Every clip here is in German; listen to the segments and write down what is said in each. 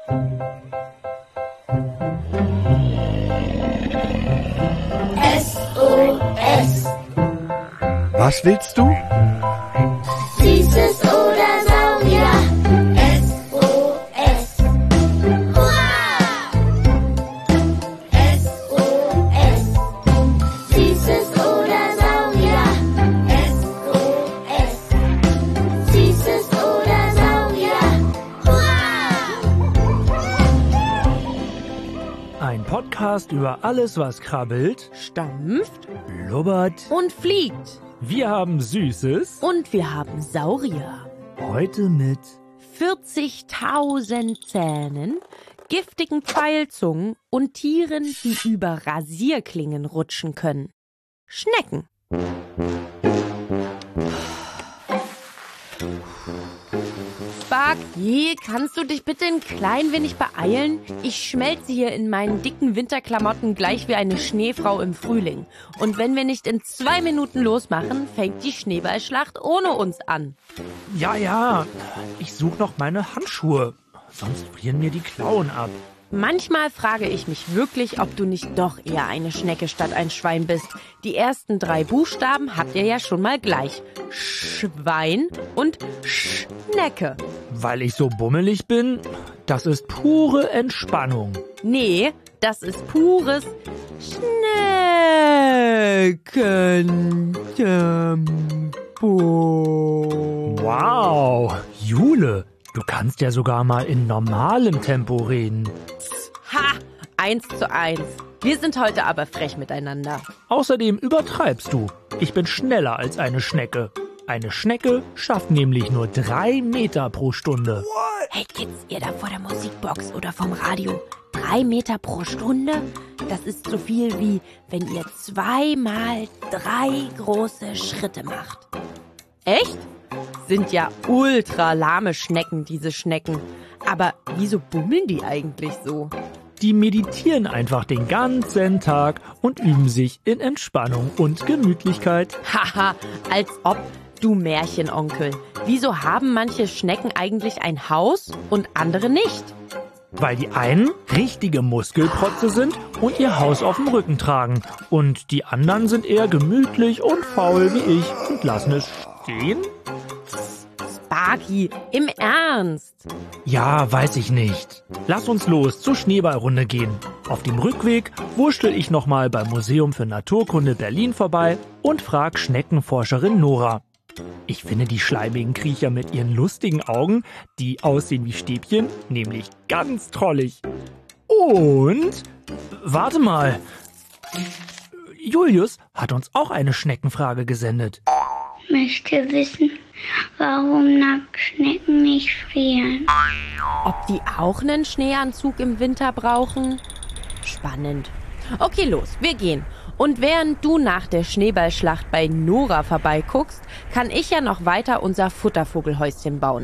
SOS. Was willst du? Süßes oder Saurier. SOS. Hurra! SOS. Süßes oder Saurier. SOS. Süßes oder Saurier. Hurra! Ein Podcast über alles, was krabbelt, Stampft blubbert. und fliegt. Wir haben Süßes. Und wir haben Saurier. Heute mit 40.000 Zähnen, giftigen Pfeilzungen und Tieren, die über Rasierklingen rutschen können. Schnecken. Sparky, kannst du dich bitte ein klein wenig beeilen? Ich schmelze hier in meinen dicken Winterklamotten gleich wie eine Schneefrau im Frühling. Und wenn wir nicht in 2 Minuten losmachen, fängt die Schneeballschlacht ohne uns an. Ja, ich suche noch meine Handschuhe. Sonst frieren mir die Klauen ab. Manchmal frage ich mich wirklich, ob du nicht doch eher eine Schnecke statt ein Schwein bist. Die ersten 3 Buchstaben habt ihr ja schon mal gleich. Schwein und Schnecke. Weil ich so bummelig bin, das ist pure Entspannung. Nee, das ist pures Schneckentempo. Wow, Jule, du kannst ja sogar mal in normalem Tempo reden. Ha, 1:1. Wir sind heute aber frech miteinander. Außerdem übertreibst du. Ich bin schneller als eine Schnecke. Eine Schnecke schafft nämlich nur 3 Meter pro Stunde. Hey Kids, ihr da vor der Musikbox oder vom Radio. 3 Meter pro Stunde? Das ist so viel wie, wenn ihr 2 mal 3 große Schritte macht. Echt? Sind ja ultra lahme Schnecken, diese Schnecken. Aber wieso bummeln die eigentlich so? Die meditieren einfach den ganzen Tag und üben sich in Entspannung und Gemütlichkeit. Haha, als ob, du Märchenonkel. Wieso haben manche Schnecken eigentlich ein Haus und andere nicht? Weil die einen richtige Muskelprotze sind und ihr Haus auf dem Rücken tragen. Und die anderen sind eher gemütlich und faul wie ich und lassen es stehen? Sparky, im Ernst? Ja, weiß ich nicht. Lass uns los zur Schneeballrunde gehen. Auf dem Rückweg wurschtel ich nochmal beim Museum für Naturkunde Berlin vorbei und frag Schneckenforscherin Nora. Ich finde die schleimigen Kriecher mit ihren lustigen Augen, die aussehen wie Stäbchen, nämlich ganz trollig. Und, warte mal, Julius hat uns auch eine Schneckenfrage gesendet. Möchte wissen, warum Nacktschnecken nicht frieren. Ob die auch einen Schneeanzug im Winter brauchen? Spannend. Okay, los, wir gehen. Und während du nach der Schneeballschlacht bei Nora vorbeiguckst, kann ich ja noch weiter unser Futtervogelhäuschen bauen.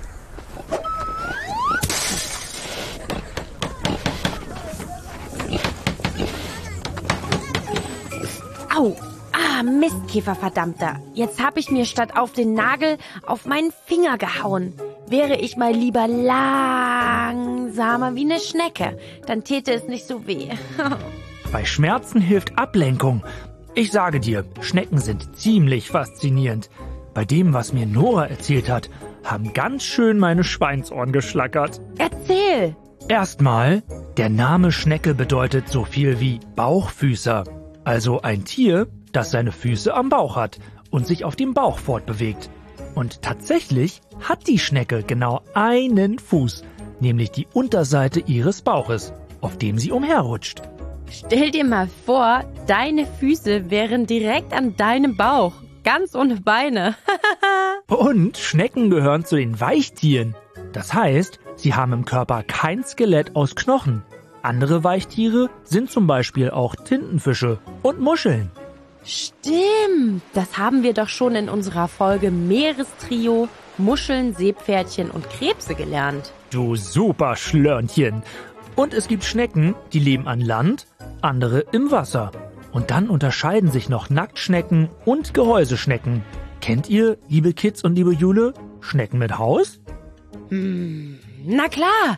Au! Ah, Mistkäfer, verdammter. Jetzt hab ich mir statt auf den Nagel auf meinen Finger gehauen. Wäre ich mal lieber langsamer wie eine Schnecke, dann täte es nicht so weh. Bei Schmerzen hilft Ablenkung. Ich sage dir, Schnecken sind ziemlich faszinierend. Bei dem, was mir Nora erzählt hat, haben ganz schön meine Schweinsohren geschlackert. Erzähl! Erstmal, der Name Schnecke bedeutet so viel wie Bauchfüßer. Also ein Tier, das seine Füße am Bauch hat und sich auf dem Bauch fortbewegt. Und tatsächlich hat die Schnecke genau einen Fuß, nämlich die Unterseite ihres Bauches, auf dem sie umherrutscht. Stell dir mal vor, deine Füße wären direkt an deinem Bauch, ganz ohne Beine. Und Schnecken gehören zu den Weichtieren. Das heißt, sie haben im Körper kein Skelett aus Knochen. Andere Weichtiere sind zum Beispiel auch Tintenfische und Muscheln. Stimmt, das haben wir doch schon in unserer Folge Meerestrio, Muscheln, Seepferdchen und Krebse gelernt. Du super Schlörnchen. Und es gibt Schnecken, die leben an Land, andere im Wasser. Und dann unterscheiden sich noch Nacktschnecken und Gehäuseschnecken. Kennt ihr, liebe Kids und liebe Jule, Schnecken mit Haus? Na klar,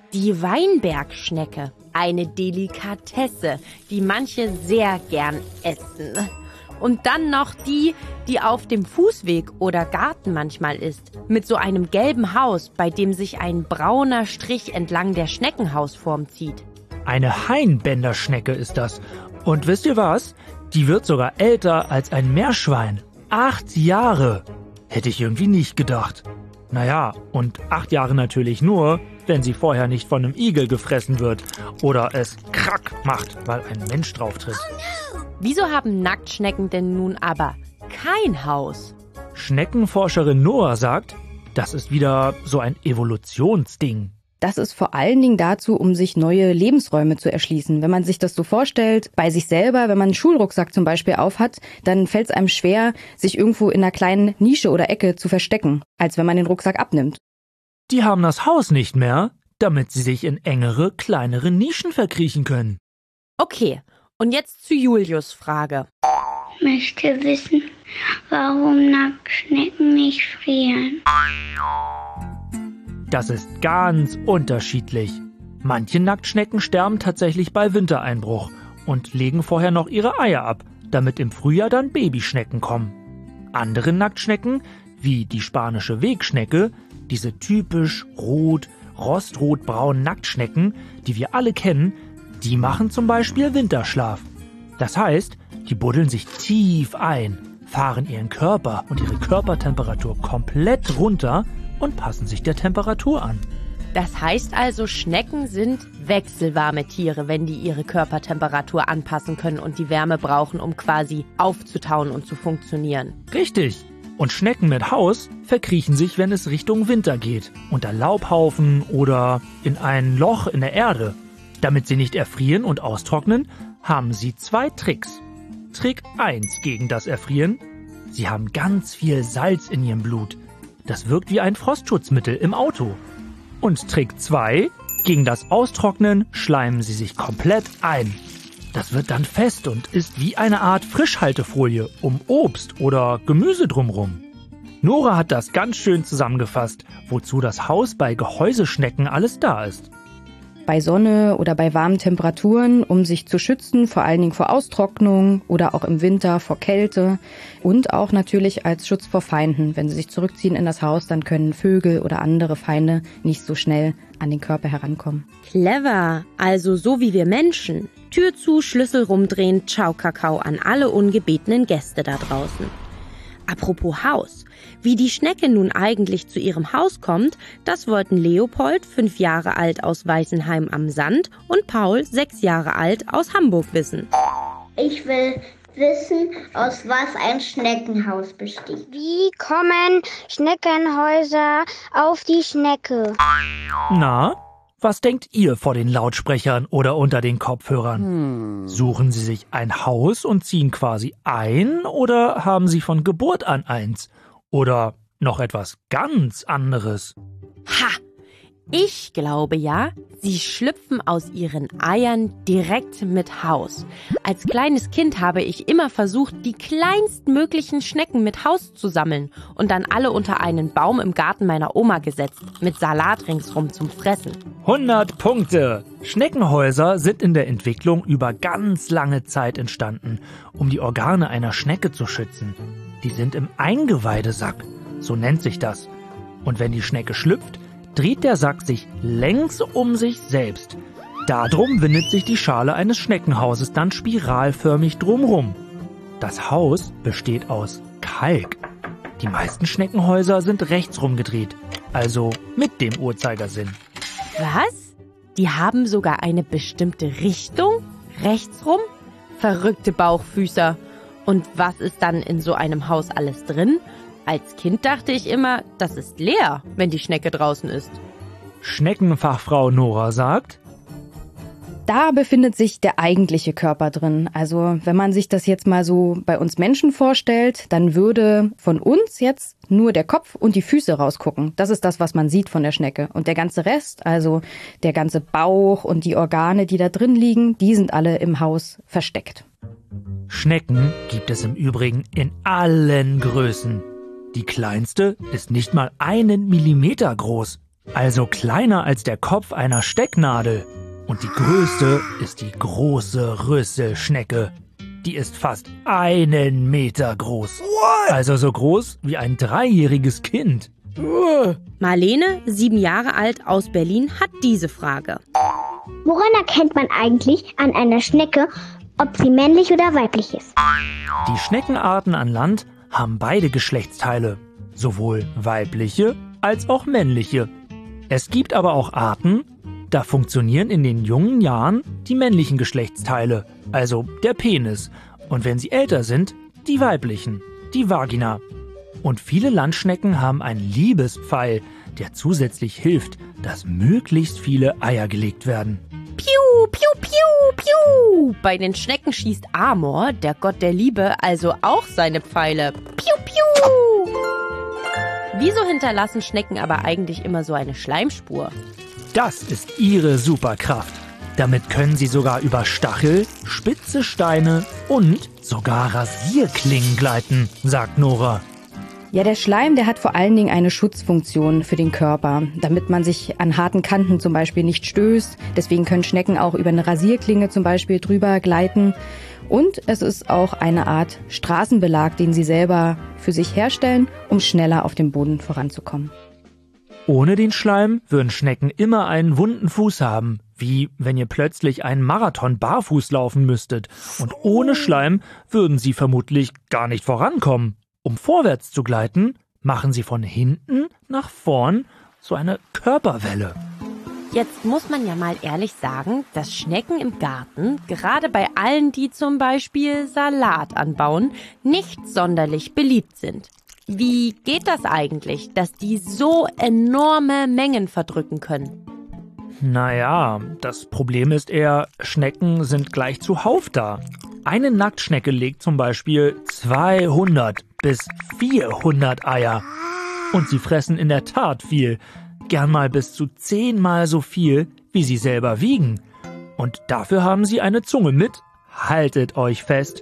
Die Weinbergschnecke, eine Delikatesse, die manche sehr gern essen. Und dann noch die auf dem Fußweg oder Garten manchmal ist, mit so einem gelben Haus, bei dem sich ein brauner Strich entlang der Schneckenhausform zieht. Eine Hainbänderschnecke ist das. Und wisst ihr was? Die wird sogar älter als ein Meerschwein. 8 Jahre. Hätte ich irgendwie nicht gedacht. Naja, und 8 Jahre natürlich nur, wenn sie vorher nicht von einem Igel gefressen wird oder es krack macht, weil ein Mensch drauf tritt. Wieso haben Nacktschnecken denn nun aber kein Haus? Schneckenforscherin Noah sagt, das ist wieder so ein Evolutionsding. Das ist vor allen Dingen dazu, um sich neue Lebensräume zu erschließen. Wenn man sich das so vorstellt, bei sich selber, wenn man einen Schulrucksack zum Beispiel aufhat, dann fällt es einem schwer, sich irgendwo in einer kleinen Nische oder Ecke zu verstecken, als wenn man den Rucksack abnimmt. Die haben das Haus nicht mehr, damit sie sich in engere, kleinere Nischen verkriechen können. Okay, und jetzt zu Julius' Frage. Ich möchte wissen, warum Nacktschnecken nicht frieren. Das ist ganz unterschiedlich. Manche Nacktschnecken sterben tatsächlich bei Wintereinbruch und legen vorher noch ihre Eier ab, damit im Frühjahr dann Babyschnecken kommen. Andere Nacktschnecken, wie die spanische Wegschnecke, diese typisch rostrotbraunen Nacktschnecken, die wir alle kennen, die machen zum Beispiel Winterschlaf. Das heißt, die buddeln sich tief ein, fahren ihren Körper und ihre Körpertemperatur komplett runter und passen sich der Temperatur an. Das heißt also, Schnecken sind wechselwarme Tiere, wenn die ihre Körpertemperatur anpassen können und die Wärme brauchen, um quasi aufzutauen und zu funktionieren. Richtig. Und Schnecken mit Haus verkriechen sich, wenn es Richtung Winter geht, unter Laubhaufen oder in ein Loch in der Erde. Damit sie nicht erfrieren und austrocknen, haben sie 2 Tricks. Trick 1 gegen das Erfrieren: Sie haben ganz viel Salz in ihrem Blut. Das wirkt wie ein Frostschutzmittel im Auto. Und Trick 2, gegen das Austrocknen schleimen sie sich komplett ein. Das wird dann fest und ist wie eine Art Frischhaltefolie um Obst oder Gemüse drumrum. Nora hat das ganz schön zusammengefasst, wozu das Haus bei Gehäuseschnecken alles da ist. Bei Sonne oder bei warmen Temperaturen, um sich zu schützen, vor allen Dingen vor Austrocknung oder auch im Winter vor Kälte und auch natürlich als Schutz vor Feinden. Wenn sie sich zurückziehen in das Haus, dann können Vögel oder andere Feinde nicht so schnell an den Körper herankommen. Clever, also so wie wir Menschen. Tür zu, Schlüssel rumdrehen, ciao Kakao an alle ungebetenen Gäste da draußen. Apropos Haus. Wie die Schnecke nun eigentlich zu ihrem Haus kommt, das wollten Leopold, 5 Jahre alt aus Weißenheim am Sand, und Paul, 6 Jahre alt aus Hamburg wissen. Ich will wissen, aus was ein Schneckenhaus besteht. Wie kommen Schneckenhäuser auf die Schnecke? Na, was denkt ihr vor den Lautsprechern oder unter den Kopfhörern? Suchen sie sich ein Haus und ziehen quasi ein oder haben sie von Geburt an eins? Oder noch etwas ganz anderes? Ha! Ich glaube ja, sie schlüpfen aus ihren Eiern direkt mit Haus. Als kleines Kind habe ich immer versucht, die kleinstmöglichen Schnecken mit Haus zu sammeln und dann alle unter einen Baum im Garten meiner Oma gesetzt, mit Salat ringsrum zum Fressen. 100 Punkte! Schneckenhäuser sind in der Entwicklung über ganz lange Zeit entstanden, um die Organe einer Schnecke zu schützen. Die sind im Eingeweidesack, so nennt sich das. Und wenn die Schnecke schlüpft, dreht der Sack sich längs um sich selbst. Darum windet sich die Schale eines Schneckenhauses dann spiralförmig drumrum. Das Haus besteht aus Kalk. Die meisten Schneckenhäuser sind rechtsrum gedreht, also mit dem Uhrzeigersinn. Was? Die haben sogar eine bestimmte Richtung? Rechtsrum? Verrückte Bauchfüßer. Und was ist dann in so einem Haus alles drin? Als Kind dachte ich immer, das ist leer, wenn die Schnecke draußen ist. Schneckenfachfrau Nora sagt: Da befindet sich der eigentliche Körper drin. Also wenn man sich das jetzt mal so bei uns Menschen vorstellt, dann würde von uns jetzt nur der Kopf und die Füße rausgucken. Das ist das, was man sieht von der Schnecke. Und der ganze Rest, also der ganze Bauch und die Organe, die da drin liegen, die sind alle im Haus versteckt. Schnecken gibt es im Übrigen in allen Größen. Die kleinste ist nicht mal 1 Millimeter groß. Also kleiner als der Kopf einer Stecknadel. Und die größte ist die große Rüsselschnecke. Die ist fast 1 Meter groß. Also so groß wie ein 3-jähriges Kind. Marlene, 7 Jahre alt, aus Berlin, hat diese Frage. Woran erkennt man eigentlich an einer Schnecke, ob sie männlich oder weiblich ist? Die Schneckenarten an Land haben beide Geschlechtsteile, sowohl weibliche als auch männliche. Es gibt aber auch Arten, da funktionieren in den jungen Jahren die männlichen Geschlechtsteile, also der Penis, und wenn sie älter sind, die weiblichen, die Vagina. Und viele Landschnecken haben einen Liebespfeil, der zusätzlich hilft, dass möglichst viele Eier gelegt werden. Piu, piu, piu, piu. Bei den Schnecken schießt Amor, der Gott der Liebe, also auch seine Pfeile. Piu, piu. Wieso hinterlassen Schnecken aber eigentlich immer so eine Schleimspur? Das ist ihre Superkraft. Damit können sie sogar über Stachel, spitze Steine und sogar Rasierklingen gleiten, sagt Nora. Ja, der Schleim, der hat vor allen Dingen eine Schutzfunktion für den Körper, damit man sich an harten Kanten zum Beispiel nicht stößt. Deswegen können Schnecken auch über eine Rasierklinge zum Beispiel drüber gleiten. Und es ist auch eine Art Straßenbelag, den sie selber für sich herstellen, um schneller auf dem Boden voranzukommen. Ohne den Schleim würden Schnecken immer einen wunden Fuß haben, wie wenn ihr plötzlich einen Marathon barfuß laufen müsstet. Und ohne Schleim würden sie vermutlich gar nicht vorankommen. Um vorwärts zu gleiten, machen sie von hinten nach vorn so eine Körperwelle. Jetzt muss man ja mal ehrlich sagen, dass Schnecken im Garten, gerade bei allen, die zum Beispiel Salat anbauen, nicht sonderlich beliebt sind. Wie geht das eigentlich, dass die so enorme Mengen verdrücken können? Naja, das Problem ist eher, Schnecken sind gleich zuhauf da. Eine Nacktschnecke legt zum Beispiel 200 bis 400 Eier. Und sie fressen in der Tat viel. Gern mal bis zu 10-mal so viel, wie sie selber wiegen. Und dafür haben sie eine Zunge mit, haltet euch fest,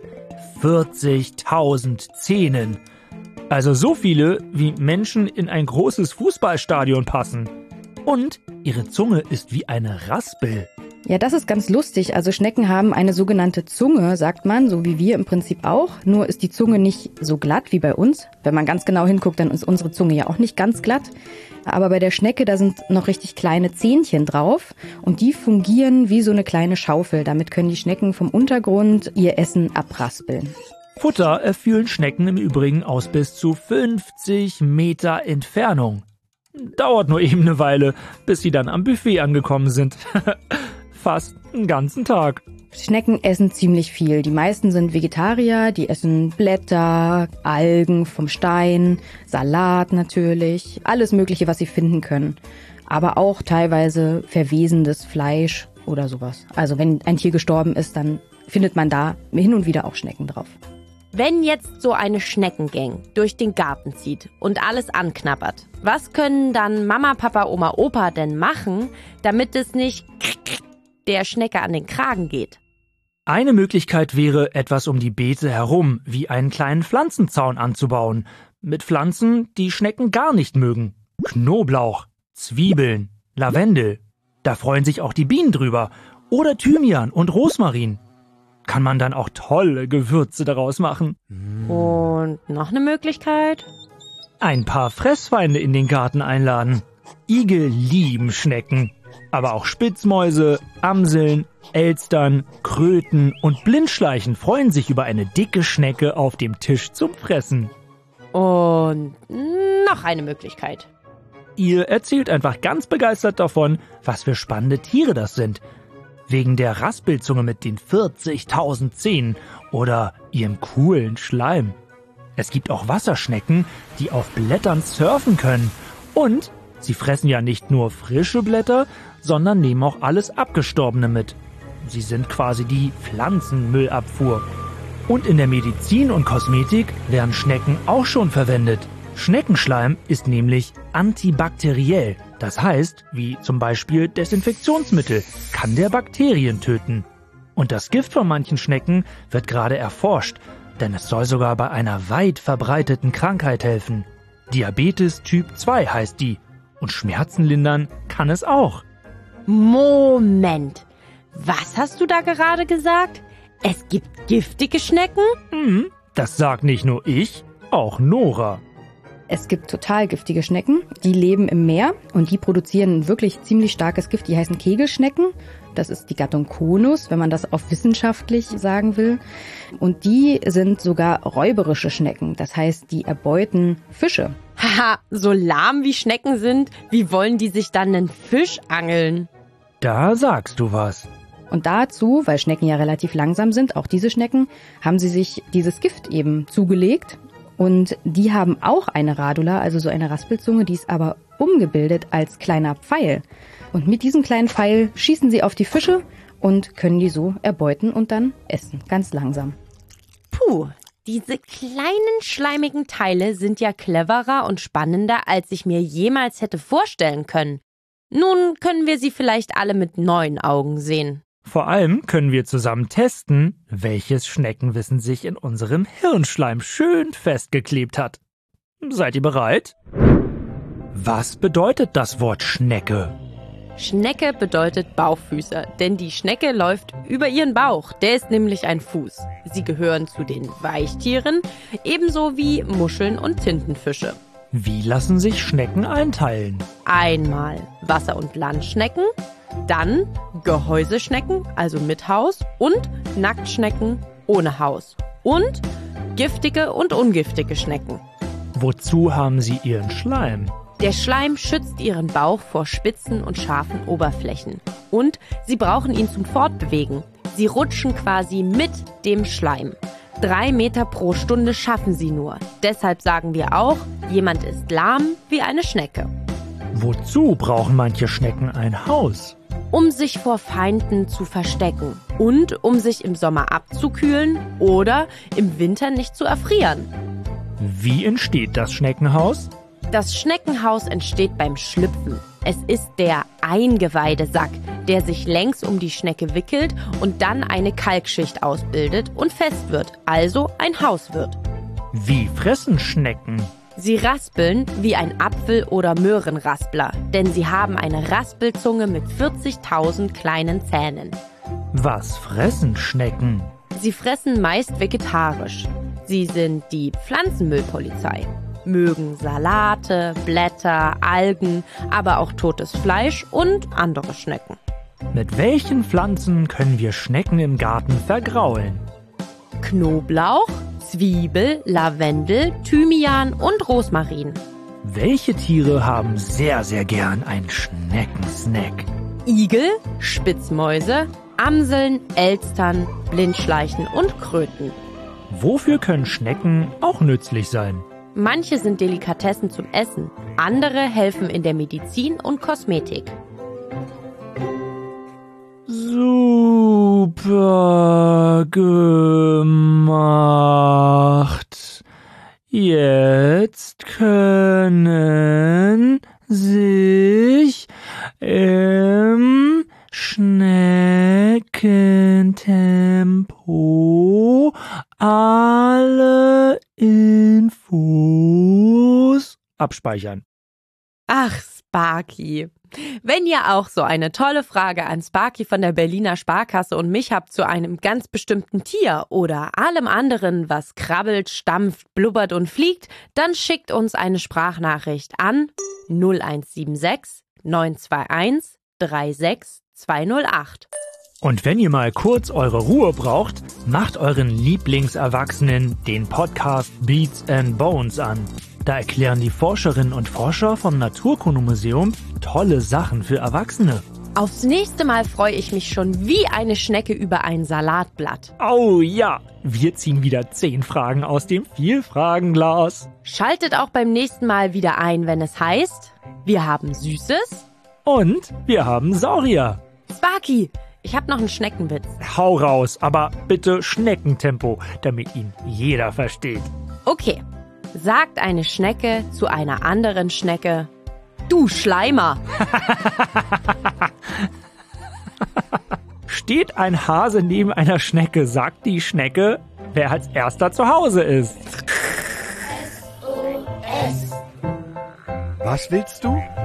40.000 Zähnen. Also so viele, wie Menschen in ein großes Fußballstadion passen. Und ihre Zunge ist wie eine Raspel. Ja, das ist ganz lustig. Also Schnecken haben eine sogenannte Zunge, sagt man, so wie wir im Prinzip auch. Nur ist die Zunge nicht so glatt wie bei uns. Wenn man ganz genau hinguckt, dann ist unsere Zunge ja auch nicht ganz glatt. Aber bei der Schnecke, da sind noch richtig kleine Zähnchen drauf. Und die fungieren wie so eine kleine Schaufel. Damit können die Schnecken vom Untergrund ihr Essen abraspeln. Futter erfühlen Schnecken im Übrigen aus bis zu 50 Meter Entfernung. Dauert nur eben eine Weile, bis sie dann am Buffet angekommen sind. Fast einen ganzen Tag. Schnecken essen ziemlich viel. Die meisten sind Vegetarier, die essen Blätter, Algen vom Stein, Salat natürlich, alles Mögliche, was sie finden können. Aber auch teilweise verwesendes Fleisch oder sowas. Also wenn ein Tier gestorben ist, dann findet man da hin und wieder auch Schnecken drauf. Wenn jetzt so eine Schneckengang durch den Garten zieht und alles anknabbert, was können dann Mama, Papa, Oma, Opa denn machen, damit es nicht der Schnecke an den Kragen geht? Eine Möglichkeit wäre, etwas um die Beete herum, wie einen kleinen Pflanzenzaun anzubauen. Mit Pflanzen, die Schnecken gar nicht mögen. Knoblauch, Zwiebeln, Lavendel. Da freuen sich auch die Bienen drüber. Oder Thymian und Rosmarin. Kann man dann auch tolle Gewürze daraus machen. Und noch eine Möglichkeit? Ein paar Fressfeinde in den Garten einladen. Igel lieben Schnecken. Aber auch Spitzmäuse, Amseln, Elstern, Kröten und Blindschleichen freuen sich über eine dicke Schnecke auf dem Tisch zum Fressen. Und noch eine Möglichkeit. Ihr erzählt einfach ganz begeistert davon, was für spannende Tiere das sind. Wegen der Raspelzunge mit den 40.000 Zähnen oder ihrem coolen Schleim. Es gibt auch Wasserschnecken, die auf Blättern surfen können. Und sie fressen ja nicht nur frische Blätter, sondern nehmen auch alles Abgestorbene mit. Sie sind quasi die Pflanzenmüllabfuhr. Und in der Medizin und Kosmetik werden Schnecken auch schon verwendet. Schneckenschleim ist nämlich antibakteriell. Das heißt, wie zum Beispiel Desinfektionsmittel, kann der Bakterien töten. Und das Gift von manchen Schnecken wird gerade erforscht, denn es soll sogar bei einer weit verbreiteten Krankheit helfen. Diabetes Typ 2 heißt die. Und Schmerzen lindern kann es auch. Moment. Was hast du da gerade gesagt? Es gibt giftige Schnecken? Das sagt nicht nur ich, auch Nora. Es gibt total giftige Schnecken, die leben im Meer und die produzieren wirklich ziemlich starkes Gift. Die heißen Kegelschnecken. Das ist die Gattung Conus, wenn man das auf wissenschaftlich sagen will. Und die sind sogar räuberische Schnecken. Das heißt, die erbeuten Fische. Haha, so lahm wie Schnecken sind, wie wollen die sich dann einen Fisch angeln? Da sagst du was. Und dazu, weil Schnecken ja relativ langsam sind, auch diese Schnecken, haben sie sich dieses Gift eben zugelegt. Und die haben auch eine Radula, also so eine Raspelzunge, die ist aber umgebildet als kleiner Pfeil. Und mit diesem kleinen Pfeil schießen sie auf die Fische und können die so erbeuten und dann essen, ganz langsam. Puh, diese kleinen schleimigen Teile sind ja cleverer und spannender, als ich mir jemals hätte vorstellen können. Nun können wir sie vielleicht alle mit neuen Augen sehen. Vor allem können wir zusammen testen, welches Schneckenwissen sich in unserem Hirnschleim schön festgeklebt hat. Seid ihr bereit? Was bedeutet das Wort Schnecke? Schnecke bedeutet Bauchfüßer, denn die Schnecke läuft über ihren Bauch. Der ist nämlich ein Fuß. Sie gehören zu den Weichtieren, ebenso wie Muscheln und Tintenfische. Wie lassen sich Schnecken einteilen? Einmal Wasser- und Landschnecken, dann Gehäuseschnecken, also mit Haus, und Nacktschnecken ohne Haus. Und giftige und ungiftige Schnecken. Wozu haben sie ihren Schleim? Der Schleim schützt ihren Bauch vor spitzen und scharfen Oberflächen. Und sie brauchen ihn zum Fortbewegen. Sie rutschen quasi mit dem Schleim. 3 Meter pro Stunde schaffen sie nur. Deshalb sagen wir auch, jemand ist lahm wie eine Schnecke. Wozu brauchen manche Schnecken ein Haus? Um sich vor Feinden zu verstecken und um sich im Sommer abzukühlen oder im Winter nicht zu erfrieren. Wie entsteht das Schneckenhaus? Das Schneckenhaus entsteht beim Schlüpfen. Es ist der Eingeweidesack, der sich längs um die Schnecke wickelt und dann eine Kalkschicht ausbildet und fest wird, also ein Haus wird. Wie fressen Schnecken? Sie raspeln wie ein Apfel- oder Möhrenraspler, denn sie haben eine Raspelzunge mit 40.000 kleinen Zähnen. Was fressen Schnecken? Sie fressen meist vegetarisch. Sie sind die Pflanzenmüllpolizei. Mögen Salate, Blätter, Algen, aber auch totes Fleisch und andere Schnecken. Mit welchen Pflanzen können wir Schnecken im Garten vergraulen? Knoblauch, Zwiebel, Lavendel, Thymian und Rosmarin. Welche Tiere haben sehr, sehr gern einen Schneckensnack? Igel, Spitzmäuse, Amseln, Elstern, Blindschleichen und Kröten. Wofür können Schnecken auch nützlich sein? Manche sind Delikatessen zum Essen, andere helfen in der Medizin und Kosmetik. Super gemacht. Jetzt können sich im Schneckentempo alle Infos abspeichern. Ach, Sparky. Wenn ihr auch so eine tolle Frage an Sparky von der Berliner Sparkasse und mich habt zu einem ganz bestimmten Tier oder allem anderen, was krabbelt, stampft, blubbert und fliegt, dann schickt uns eine Sprachnachricht an 0176 921 36208. Und wenn ihr mal kurz eure Ruhe braucht, macht euren Lieblingserwachsenen den Podcast Beats and Bones an. Da erklären die Forscherinnen und Forscher vom Naturkundemuseum tolle Sachen für Erwachsene. Aufs nächste Mal freue ich mich schon wie eine Schnecke über ein Salatblatt. Oh ja, wir ziehen wieder 10 Fragen aus dem Vielfragenglas. Schaltet auch beim nächsten Mal wieder ein, wenn es heißt, wir haben Süßes und wir haben Saurier. Sparky, ich habe noch einen Schneckenwitz. Hau raus, aber bitte Schneckentempo, damit ihn jeder versteht. Okay, sagt eine Schnecke zu einer anderen Schnecke, du Schleimer. Steht ein Hase neben einer Schnecke, sagt die Schnecke, wer als erster zu Hause ist. Was willst du?